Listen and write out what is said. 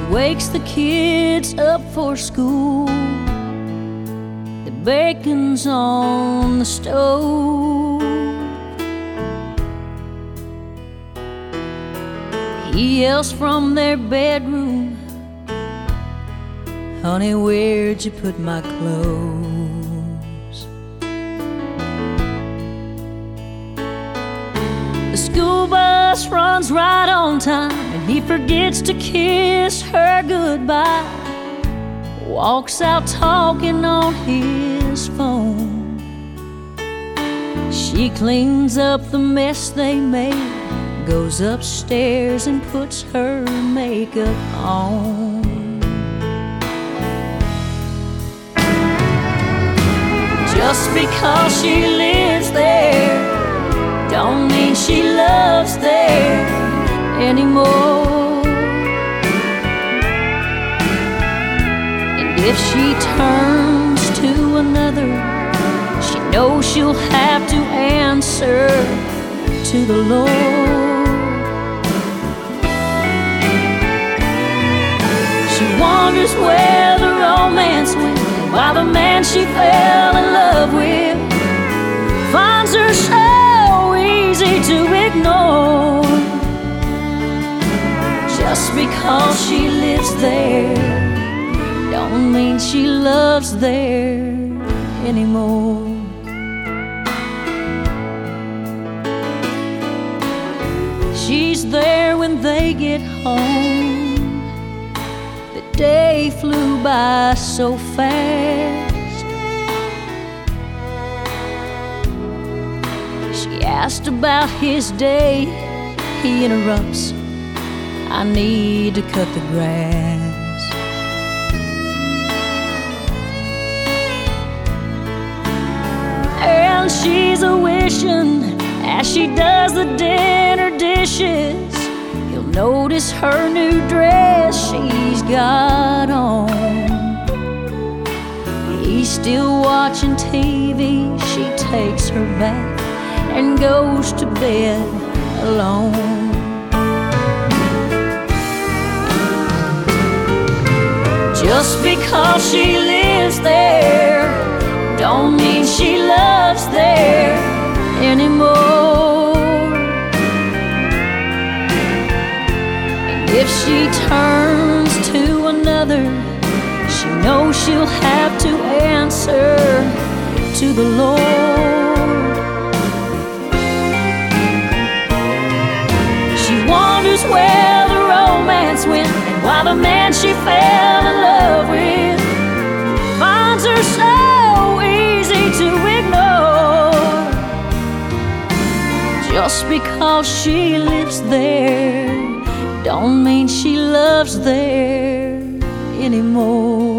wakes the kids up for school. The bacon's on the stove. He yells from their bedroom, "Honey, where'd you put my clothes?" The school bus runs right on time, and he forgets to kiss her goodbye. Walks out talking on his phone. She cleans up the mess they made, goes upstairs and puts her makeup on. Just because she lives there don't mean she loves there anymore. And if she turns to another, she knows she'll have to answer to the Lord. She wonders where the romance went, and why the man she fell in love with finds her so easy to ignore. Just because she lives there don't mean she loves there anymore. She's there when they get home. The day flew by so fast. She asked about his day. He interrupts, "I need to cut the grass." And she's a-wishing, as she does the dinner dishes, he'll notice her new dress she's got on. He's still watching TV. She takes her bath and goes to bed alone. Just because she lives there don't mean she loves there anymore. And if she turns to another, she knows she'll have to answer to the Lord. She wonders where the romance went, and why the man she fell in love with finds her so easy to ignore. Just because she lives there don't mean she loves there anymore.